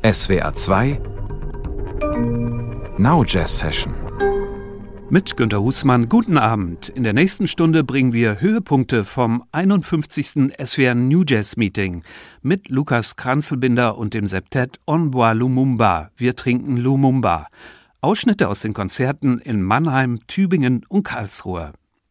SWR 2 Now Jazz Session. Mit Günter Husmann, guten Abend. In der nächsten Stunde bringen wir Höhepunkte vom 51. SWR New Jazz Meeting mit Lukas Kranzelbinder und dem Septett On Boit Lumumba. Wir trinken Lumumba. Ausschnitte aus den Konzerten in Mannheim, Tübingen und Karlsruhe.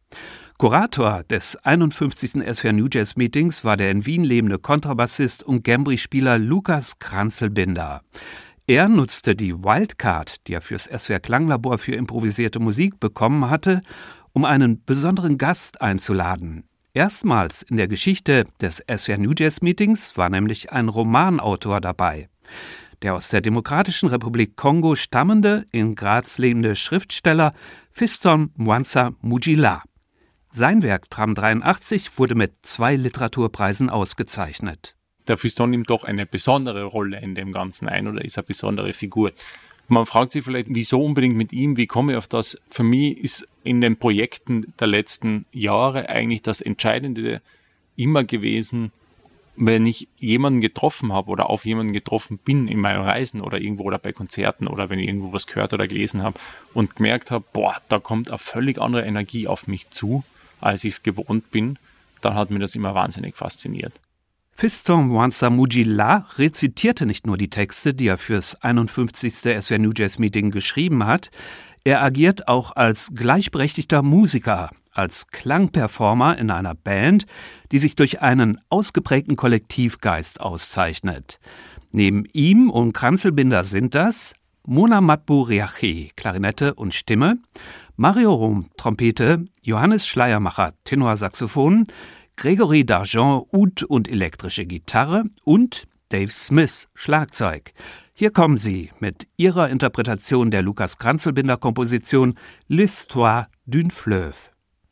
Kurator des 51. SWR New Jazz Meetings war der in Wien lebende Kontrabassist und Gambri-Spieler Lukas Kranzelbinder. Er nutzte die Wildcard, die er fürs SWR Klanglabor für improvisierte Musik bekommen hatte, um einen besonderen Gast einzuladen. Erstmals in der Geschichte des SWR New Jazz Meetings war nämlich ein Romanautor dabei. Der aus der Demokratischen Republik Kongo stammende, in Graz lebende Schriftsteller Fiston Mwanza Mujila. Sein Werk Tram 83 wurde mit 2 Literaturpreisen ausgezeichnet. Der Fiston nimmt doch eine besondere Rolle in dem Ganzen ein oder ist eine besondere Figur. Man fragt sich vielleicht, wieso unbedingt mit ihm, wie komme ich auf das? Für mich ist in den Projekten der letzten Jahre eigentlich das Entscheidende immer gewesen, wenn ich jemanden getroffen habe oder auf jemanden getroffen bin in meinen Reisen oder irgendwo oder bei Konzerten oder wenn ich irgendwo was gehört oder gelesen habe und gemerkt habe, da kommt eine völlig andere Energie auf mich zu, als ich es gewohnt bin, dann hat mir das immer wahnsinnig fasziniert. Fiston Mwanza Mujila rezitierte nicht nur die Texte, die er fürs 51. SWR New Jazz Meeting geschrieben hat, er agiert auch als gleichberechtigter Musiker, als Klangperformer in einer Band, die sich durch einen ausgeprägten Kollektivgeist auszeichnet. Neben ihm und Kranzelbinder sind das Mona Matbu Riachi, Klarinette und Stimme, Mario Rom, Trompete, Johannes Schleiermacher, Tenorsaxophon, Gregory Dargent, Oud und elektrische Gitarre und Dave Smith, Schlagzeug. Hier kommen sie mit ihrer Interpretation der Lukas Kranzelbinder-Komposition L'Histoire d'une Fleuve.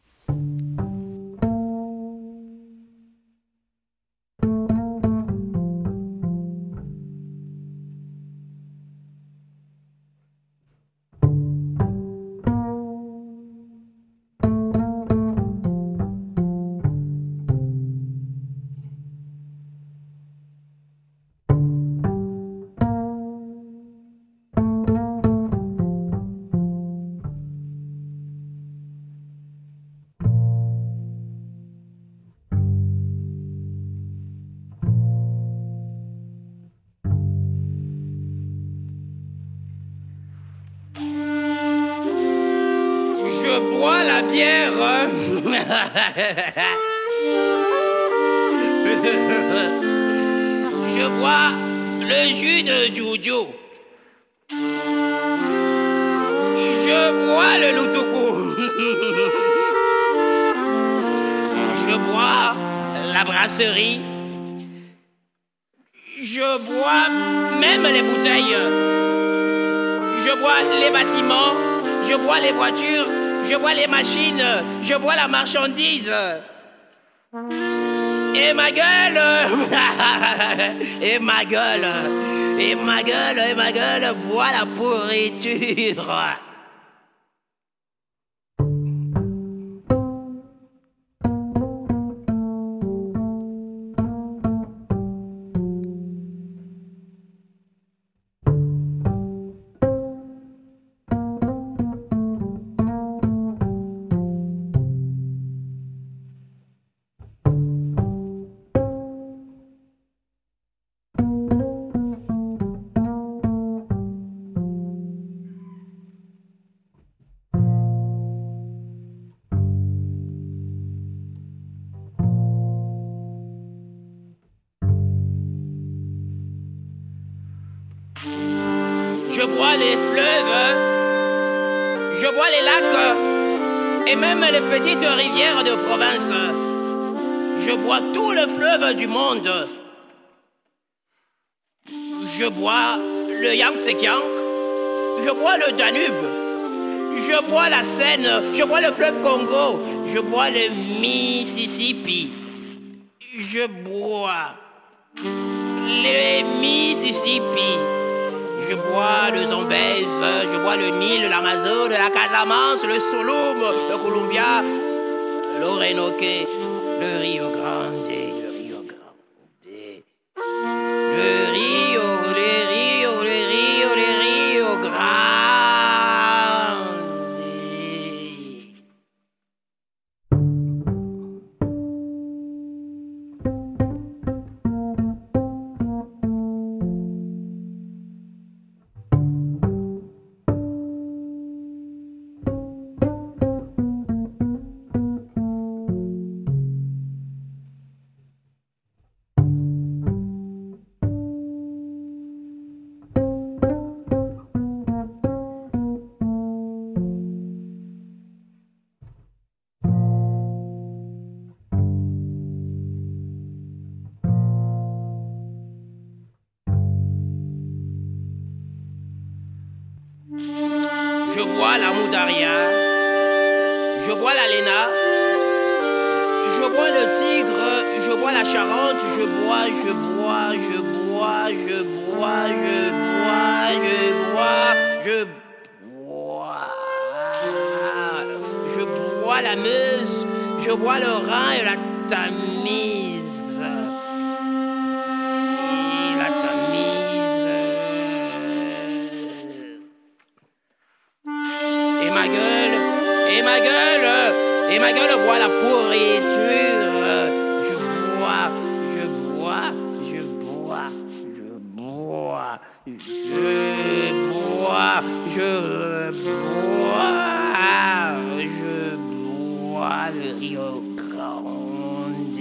Je bois la bière. Je bois le jus de Joujou. Je bois le Lutuku. Je bois la brasserie. Je bois même les bouteilles. Je bois les bâtiments. Je bois les voitures. Je bois les machines, je bois la marchandise. Et ma gueule, et ma gueule, et ma gueule, et ma gueule boit la pourriture. Je bois les fleuves, je bois les lacs et même les petites rivières de province. Je bois tout le fleuve du monde. Je bois le Yangtze-Kiang, je bois le Danube, je bois la Seine, je bois le fleuve Congo, je bois le Mississippi. Je bois les Mississippi. Je bois le Zambèze, je bois le Nil, l'Amazone, la Casamance, le Solum, le Columbia, l'Orinoque, le Rio Grande, le Rio Grande. Le Rio Je bois la Moudaria. Je bois la Léna. Je bois le Tigre. Je bois la Charente. Je bois. Je bois la Meuse. Je bois le Rhin et la Tamise. Et ma gueule boit la pourriture. Je bois. Le Rio Grande.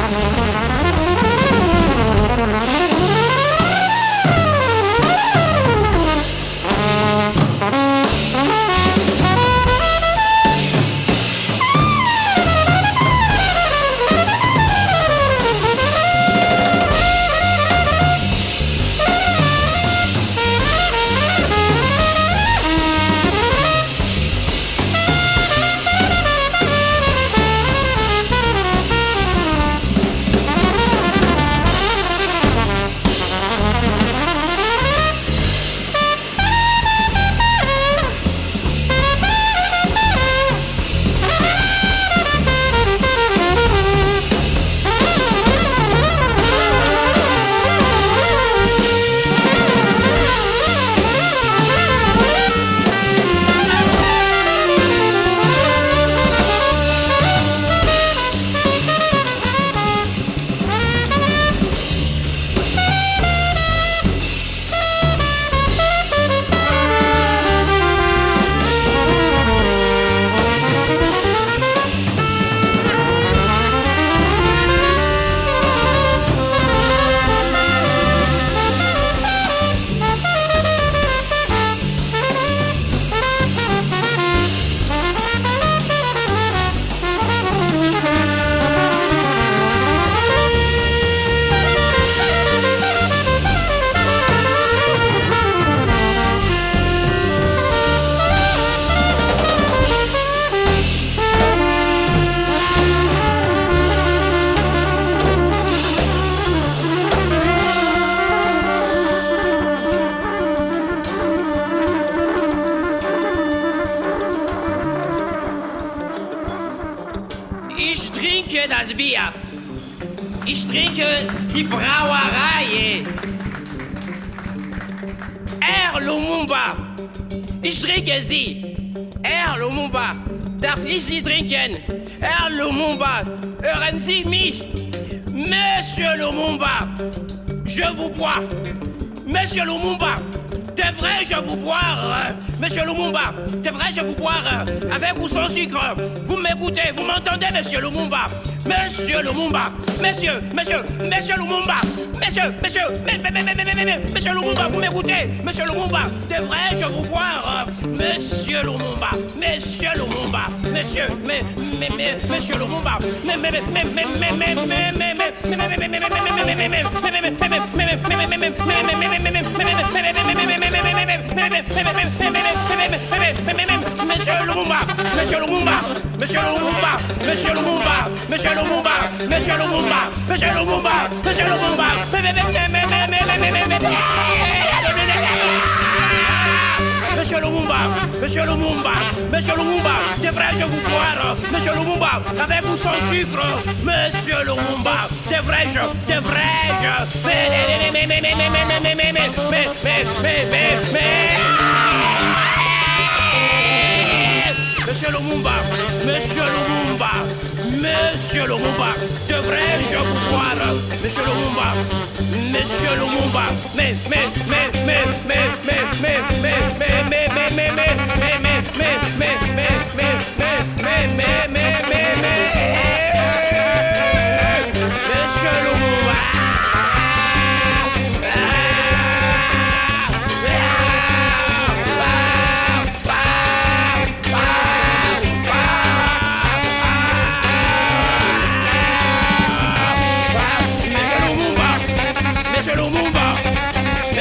das Bier. Ich trinke die Brauerei. Herr Lumumba, ich trinke sie. Herr Lumumba, darf ich Sie trinken? Herr Lumumba, hören Sie mich? Monsieur Lumumba, je vous bois. Monsieur Lumumba, devrais-je vous boire? Monsieur Lumumba, devrais-je vous boire avec ou sans sucre? Vous m'écoutez, vous m'entendez, Monsieur Lumumba? Monsieur Lumumba, Monsieur Lumumba, Monsieur Lumumba, vous m'écoutez? Monsieur Lumumba, devrais-je vous boire? Monsieur Lumumba, Monsieur Lumumba, Monsieur Lumumba, Monsieur Lumumba, Monsieur Lumumba, Monsieur Lumumba, Monsieur Lumumba, Monsieur Lumumba, Monsieur Lumumba, Monsieur Lumumba, Monsieur Lumumba, Monsieur Lumumba, Monsieur Lumumba, Monsieur Lumumba, devrais-je vous boire? Monsieur Lumumba, avec ou sans sucre? Monsieur Lumumba, devrais-je? Monsieur Lumumba, Monsieur Lumumba, Monsieur Lumumba, devrais-je vous boire? Monsieur Lumumba, Monsieur Lumumba, Monsieur Lumumba. Monsieur Lumumba,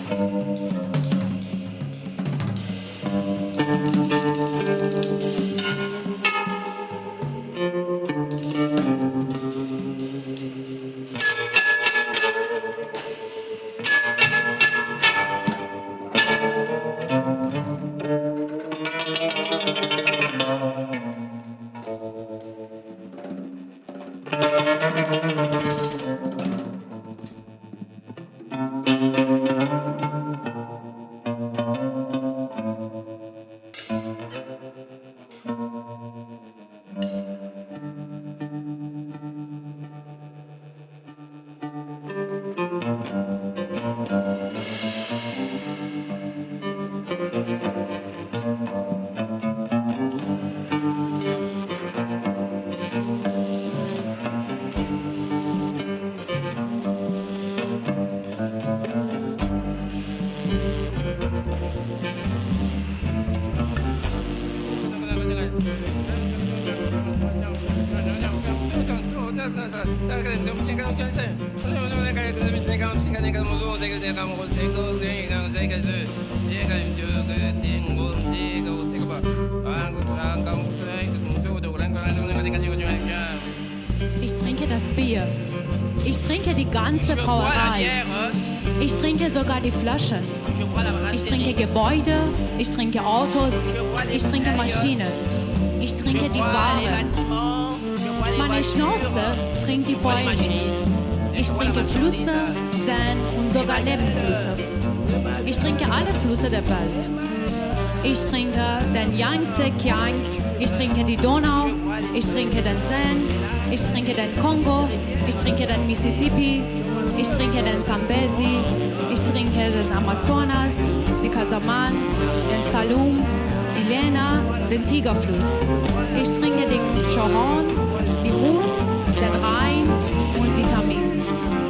Ich trinke das Bier. Ich trinke die ganze Brauerei. Ich trinke sogar die Flaschen. Ich trinke Gebäude. Ich trinke Autos. Ich trinke Maschinen. Ich trinke die Ware. Meine Schnauze trinkt die Fäulnis. Ich trinke Flüsse, Seen und sogar Nebenflüsse. Ich trinke alle Flüsse der Welt. Ich trinke den Yangtze-Kiang, ich trinke die Donau, ich trinke den Seine, ich trinke den Kongo, ich trinke den Mississippi, ich trinke den Zambezi, ich trinke den Amazonas, die Casamance, den Salum, die Lena, den Tigerfluss. Ich trinke den Choron, die Ouse, den Rhein und die Tamise.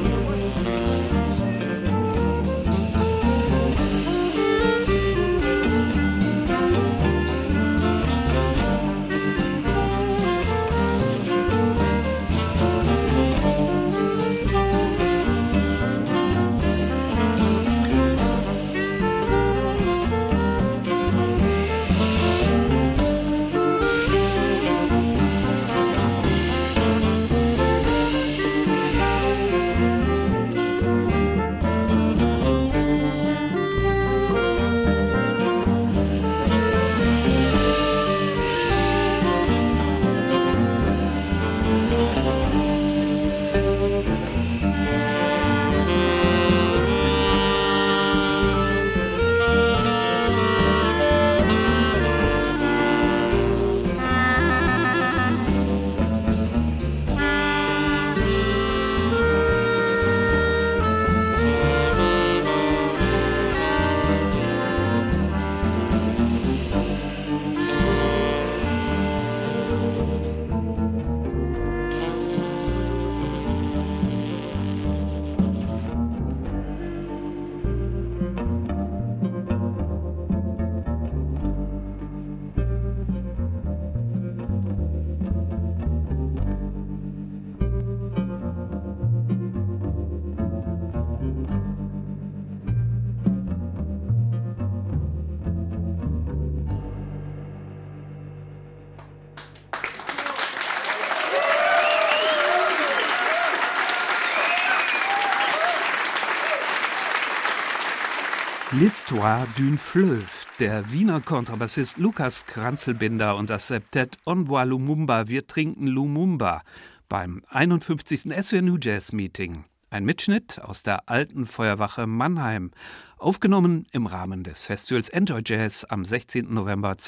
L'Histoire d'une Fleuve. Der Wiener Kontrabassist Lukas Kranzelbinder und das Septett On Boit Lumumba, wir trinken Lumumba beim 51. SWR New Jazz Meeting. Ein Mitschnitt aus der Alten Feuerwache Mannheim, aufgenommen im Rahmen des Festivals Enjoy Jazz am 16. November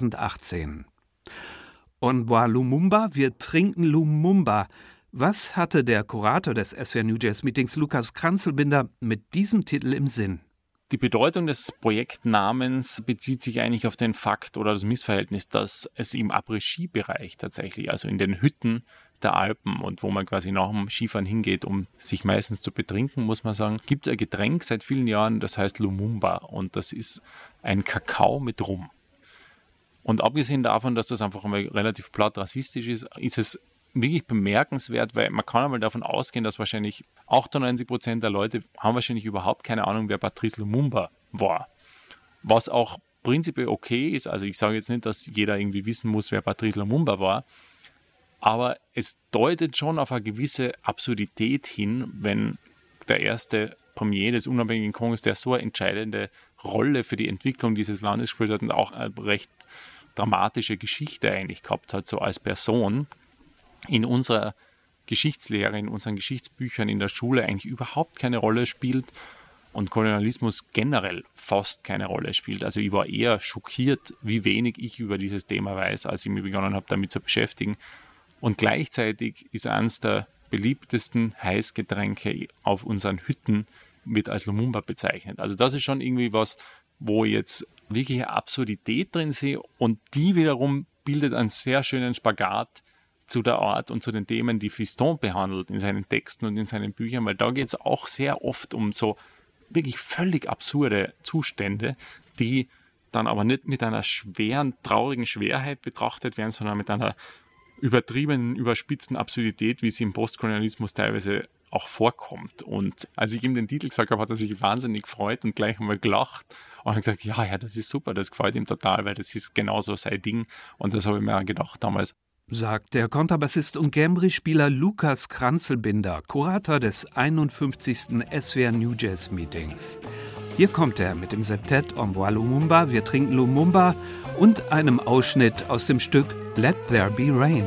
2018. On Boit Lumumba, wir trinken Lumumba. Was hatte der Kurator des SWR New Jazz Meetings Lukas Kranzelbinder mit diesem Titel im Sinn? Die Bedeutung des Projektnamens bezieht sich eigentlich auf den Fakt oder das Missverhältnis, dass es im Après-Ski-Bereich tatsächlich, also in den Hütten der Alpen und wo man quasi nach dem Skifahren hingeht, um sich meistens zu betrinken, muss man sagen, gibt es ein Getränk seit vielen Jahren, das heißt Lumumba und das ist ein Kakao mit Rum. Und abgesehen davon, dass das einfach mal relativ platt rassistisch ist, ist es wirklich bemerkenswert, weil man kann einmal davon ausgehen, dass wahrscheinlich 98% der Leute haben wahrscheinlich überhaupt keine Ahnung, wer Patrice Lumumba war. Was auch prinzipiell okay ist, also ich sage jetzt nicht, dass jeder irgendwie wissen muss, wer Patrice Lumumba war, aber es deutet schon auf eine gewisse Absurdität hin, wenn der erste Premier des unabhängigen Kongos, der so eine entscheidende Rolle für die Entwicklung dieses Landes gespielt hat und auch eine recht dramatische Geschichte eigentlich gehabt hat, so als Person, in unserer Geschichtslehre, in unseren Geschichtsbüchern in der Schule eigentlich überhaupt keine Rolle spielt und Kolonialismus generell fast keine Rolle spielt. Also ich war eher schockiert, wie wenig ich über dieses Thema weiß, als ich mich begonnen habe, damit zu beschäftigen. Und gleichzeitig ist eines der beliebtesten Heißgetränke auf unseren Hütten wird als Lumumba bezeichnet. Also das ist schon irgendwie was, wo ich jetzt wirklich eine Absurdität drin sehe und die wiederum bildet einen sehr schönen Spagat zu der Art und zu den Themen, die Fiston behandelt in seinen Texten und in seinen Büchern, weil da geht es auch sehr oft um so wirklich völlig absurde Zustände, die dann aber nicht mit einer schweren, traurigen Schwerheit betrachtet werden, sondern mit einer übertriebenen, überspitzten Absurdität, wie sie im Postkolonialismus teilweise auch vorkommt. Und als ich ihm den Titel gesagt habe, hat er sich wahnsinnig gefreut und gleich einmal gelacht und hat gesagt, ja, das ist super, das gefällt ihm total, weil das ist genauso sein Ding. Und das habe ich mir auch gedacht damals. Sagt der Kontrabassist und Gambri-Spieler Lukas Kranzelbinder, Kurator des 51. SWR New Jazz Meetings. Hier kommt er mit dem Septett On boit Lumumba, wir trinken Lumumba und einem Ausschnitt aus dem Stück Let There Be Rain.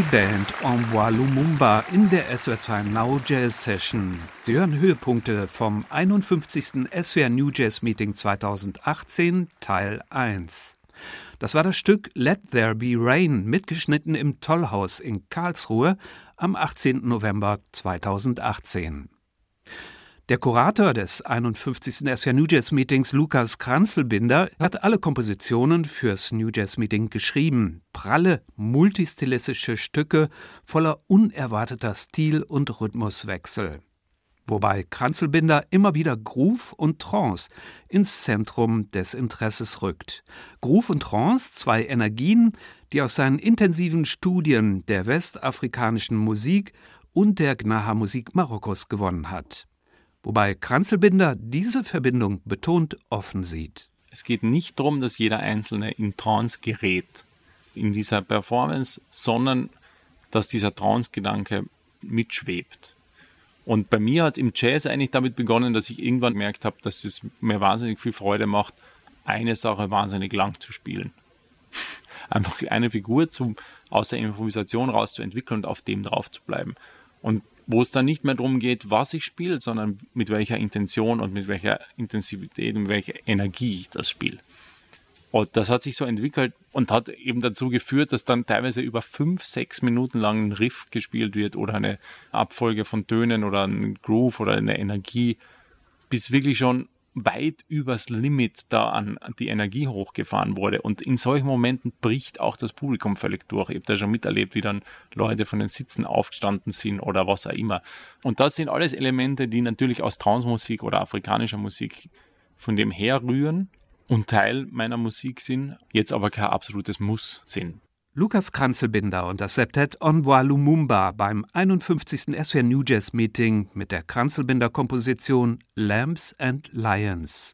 Band Envoy Lumumba in der SWR 2 Now Jazz Session. Sie hören Höhepunkte vom 51. SWR New Jazz Meeting 2018, Teil 1. Das war das Stück Let There Be Rain, mitgeschnitten im Tollhaus in Karlsruhe am 18. November 2018. Der Kurator des 51. SWR New Jazz Meetings, Lukas Kranzelbinder, hat alle Kompositionen fürs New Jazz Meeting geschrieben. Pralle, multistilistische Stücke voller unerwarteter Stil- und Rhythmuswechsel. Wobei Kranzelbinder immer wieder Groove und Trance ins Zentrum des Interesses rückt. Groove und Trance, zwei Energien, die aus seinen intensiven Studien der westafrikanischen Musik und der Gnaha-Musik Marokkos gewonnen hat. Wobei Kranzelbinder diese Verbindung betont offen sieht. Es geht nicht darum, dass jeder Einzelne in Trance gerät in dieser Performance, sondern dass dieser Trance-Gedanke mitschwebt. Und bei mir hat es im Jazz eigentlich damit begonnen, dass ich irgendwann gemerkt habe, dass es mir wahnsinnig viel Freude macht, eine Sache wahnsinnig lang zu spielen. Einfach eine Figur aus der Improvisation rauszuentwickeln und auf dem drauf zu bleiben. Und wo es dann nicht mehr darum geht, was ich spiele, sondern mit welcher Intention und mit welcher Intensivität und welcher Energie ich das spiele. Und das hat sich so entwickelt und hat eben dazu geführt, dass dann teilweise über 5-6 Minuten lang ein Riff gespielt wird oder eine Abfolge von Tönen oder ein Groove oder eine Energie, bis wirklich schon weit übers Limit da an die Energie hochgefahren wurde. Und in solchen Momenten bricht auch das Publikum völlig durch. Ich habe da schon miterlebt, wie dann Leute von den Sitzen aufgestanden sind oder was auch immer. Und das sind alles Elemente, die natürlich aus Trance-Musik oder afrikanischer Musik von dem herrühren und Teil meiner Musik sind, jetzt aber kein absolutes Muss sind. Lukas Kranzelbinder und das Septett Envoy Lumumba beim 51. SWR New Jazz Meeting mit der Kranzelbinder-Komposition Lambs and Lions.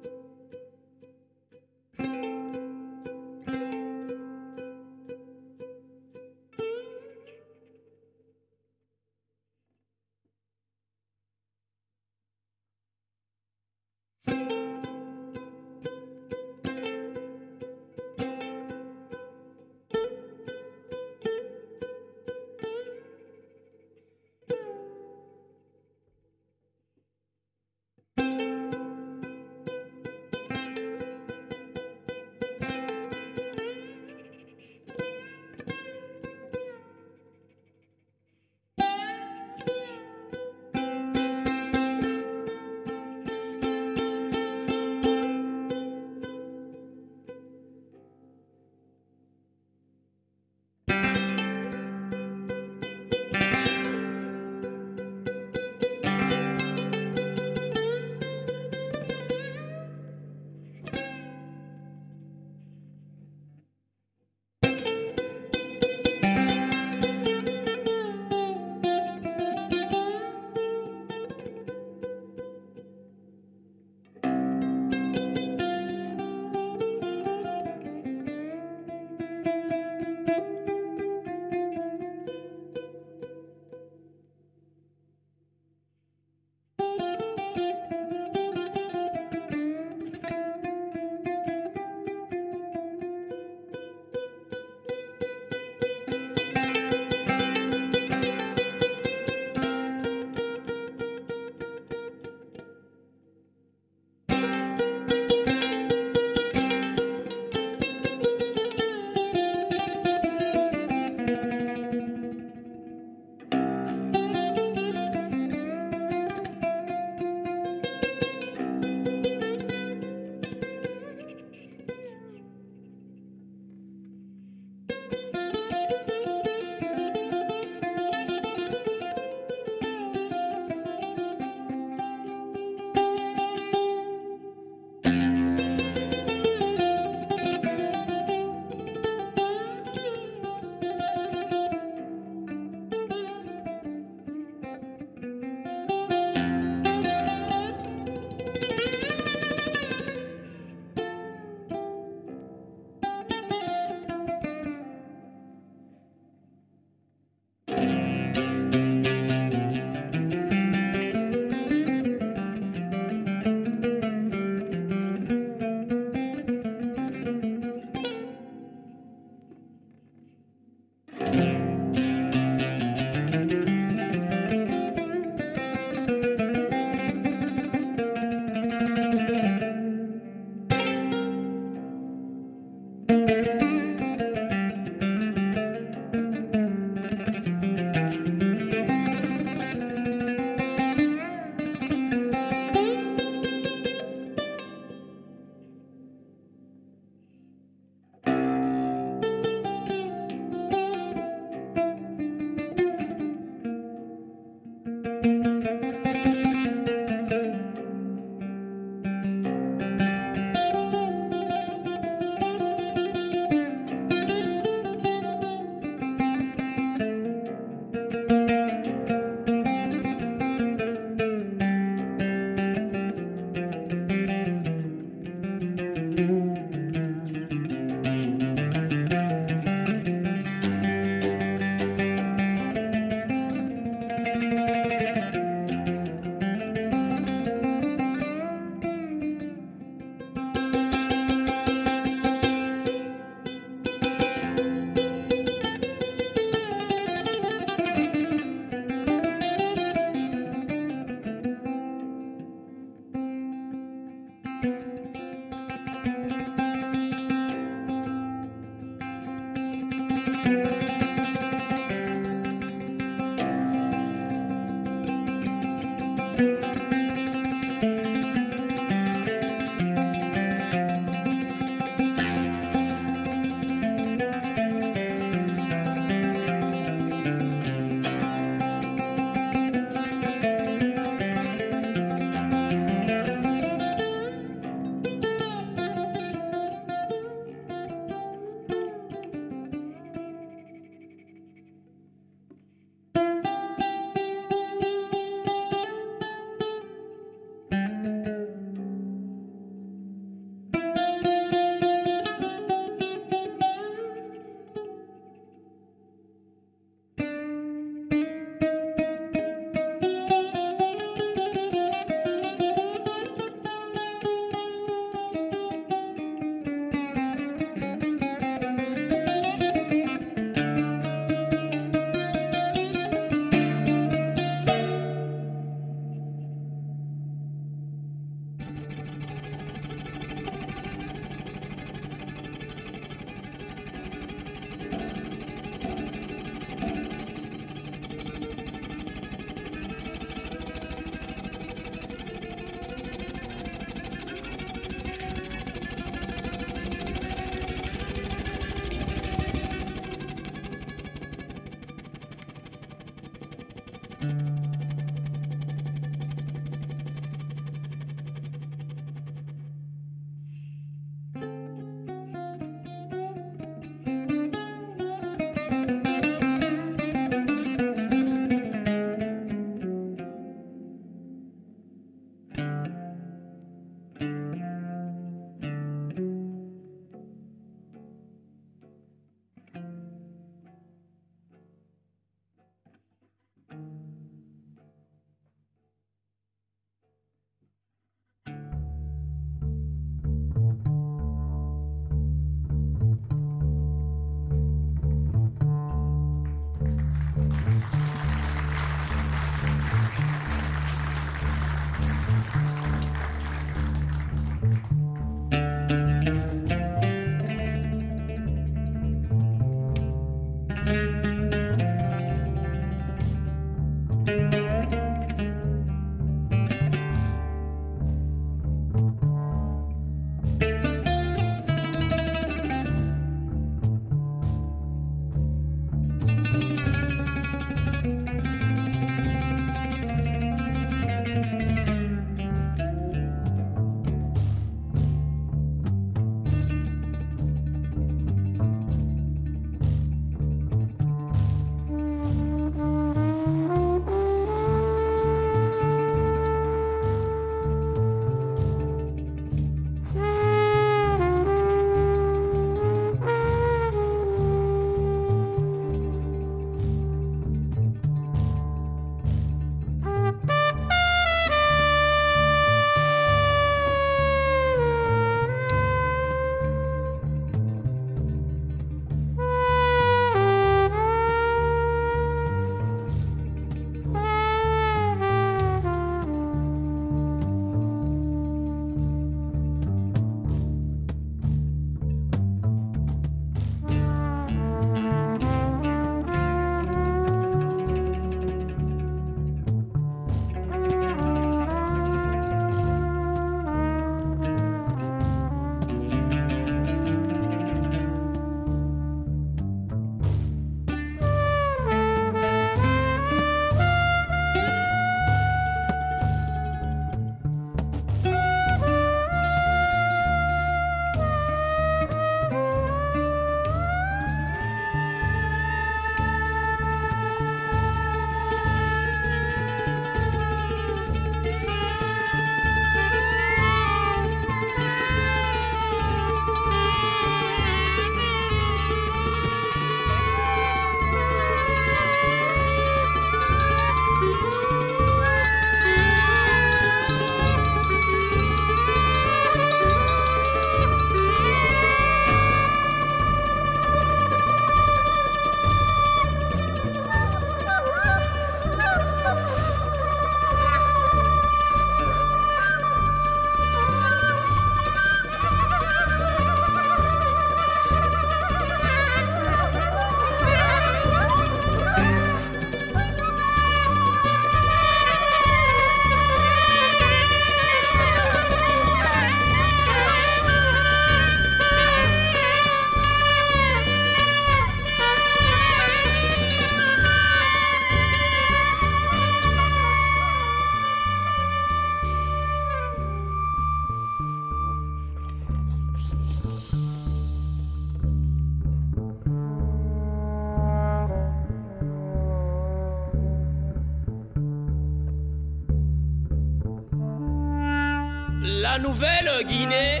La Nouvelle-Guinée,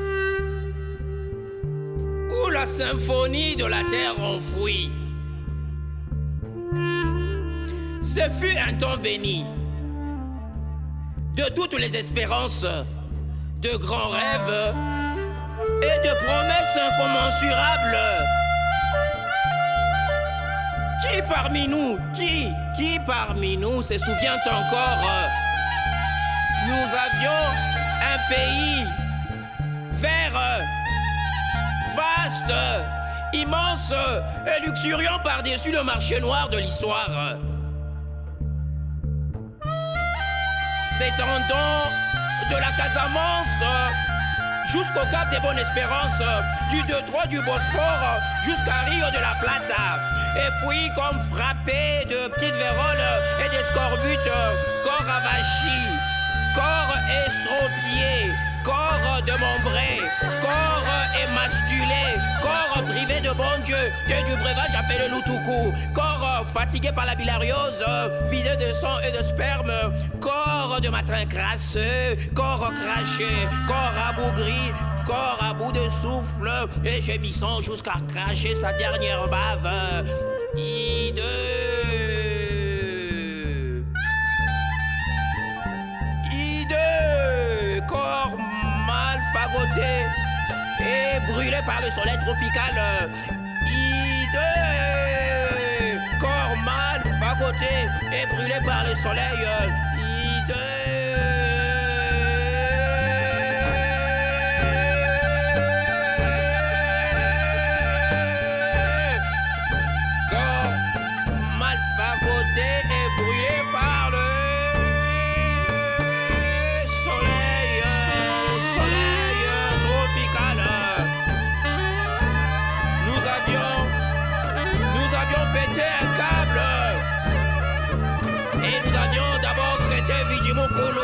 ou la symphonie de la terre enfouie. Ce fut un temps béni de toutes les espérances, de grands rêves et de promesses incommensurables. Qui parmi nous se souvient encore? Nous avions un pays vert, vaste, immense et luxuriant par-dessus le marché noir de l'histoire. S'étendant de la Casamance jusqu'au Cap des Bonnes Espérances, du Détroit du Bosphore jusqu'à Rio de la Plata. Et puis comme frappé de petites véroles et de scorbutes, corps avachis, corps estropié, corps démembré, corps émasculé, corps privé de bon Dieu et du breuvage appelé Lutuku, corps fatigué par la bilariose, vidé de sang et de sperme, corps de matin crasseux, corps craché, corps abougri, corps à bout de souffle et gémissant jusqu'à cracher sa dernière bave. Corps mal fagoté et brûlé par le soleil tropical. Corps mal fagoté et brûlé par le soleil. Corps mal fagoté et brûlé par le pété un câble et nous avions d'abord traité Vijimukulu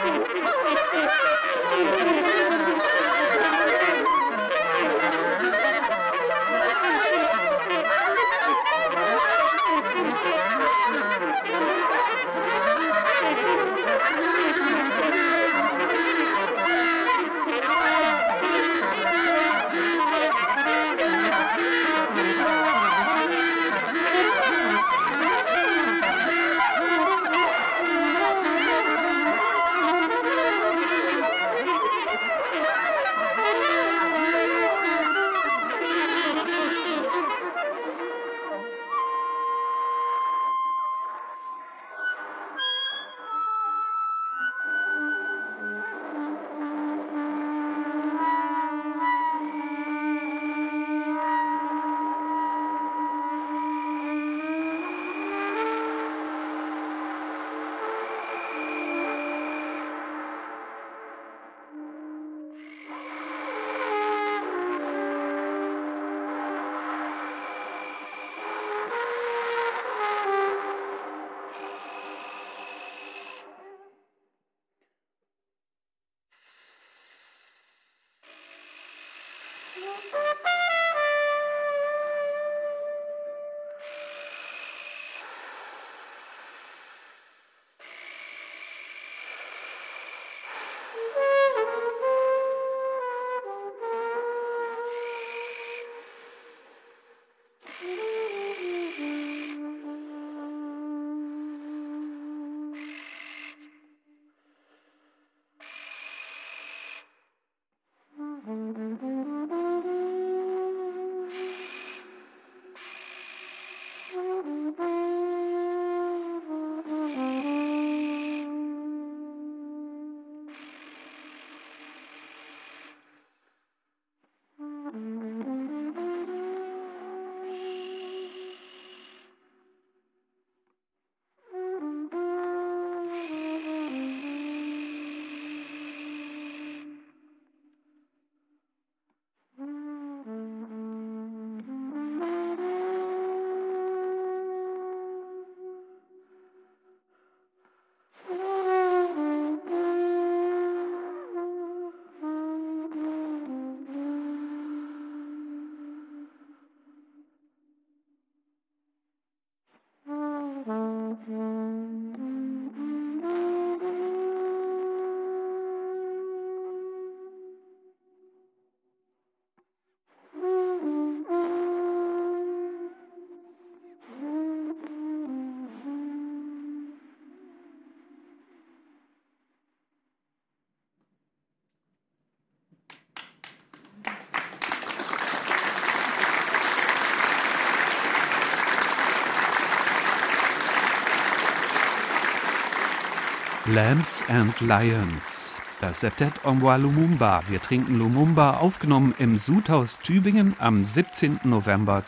Lambs and Lions. Das Septett Envoy Lumumba. Wir trinken Lumumba, aufgenommen im Sudhaus Tübingen am 17. November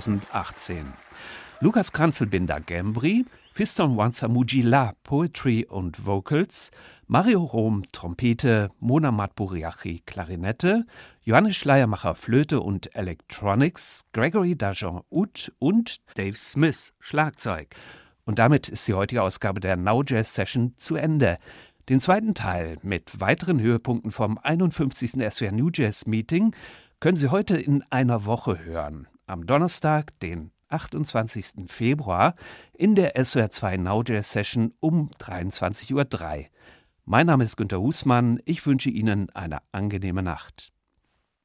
2018. Lukas Kranzelbinder Gembri, Fiston Wansamujila Poetry und Vocals, Mario Rom Trompete, Mona Matburiachi Klarinette, Johannes Schleiermacher Flöte und Electronics, Gregory Dajon Ud und Dave Smith Schlagzeug. Und damit ist die heutige Ausgabe der Now Jazz Session zu Ende. Den zweiten Teil mit weiteren Höhepunkten vom 51. SWR New Jazz Meeting können Sie heute in einer Woche hören. Am Donnerstag, den 28. Februar, in der SWR 2 Now Jazz Session um 23:03 Uhr. Mein Name ist Günter Husmann. Ich wünsche Ihnen eine angenehme Nacht.